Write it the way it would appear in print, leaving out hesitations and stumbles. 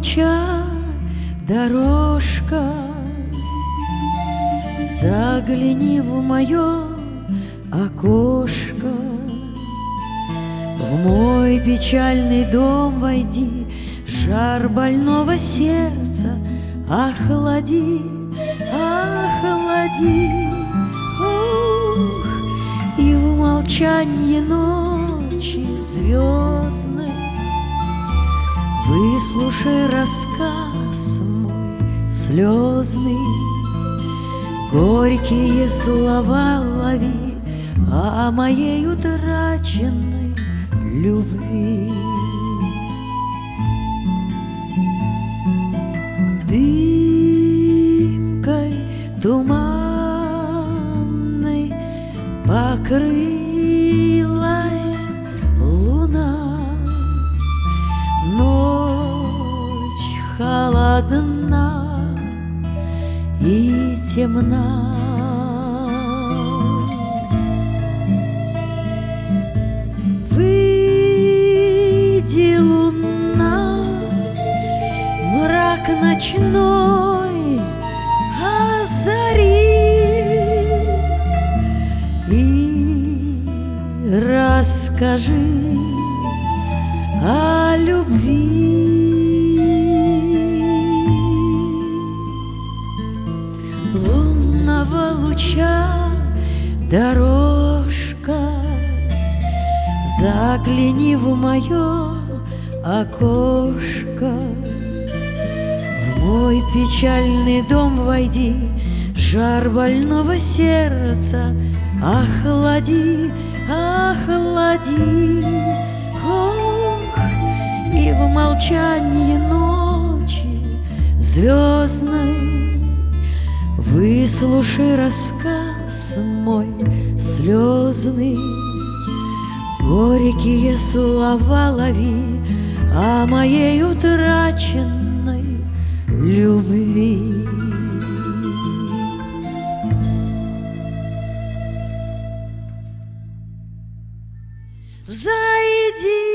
луча дорожка, загляни в мое окошко, в мой печальный дом войди, жар больного сердца охлади, охлади. Ух, и в молчанье ночи звездной выслушай рассказ мой слезный, горькие слова лови о моей утраченной любви. Дымкой туманной покрылась луна, ночь холодна и темна. Выйди, луна, мрак ночной озари и расскажи о любви. Лунного луча дорожка, загляни в мое окошко, в мой печальный дом войди, жар больного сердца охлади, охлади. Ох, и в молчанье ночи звездной выслушай рассказ мой слезный, горькие слова лови о моей утраченной любви. Взойди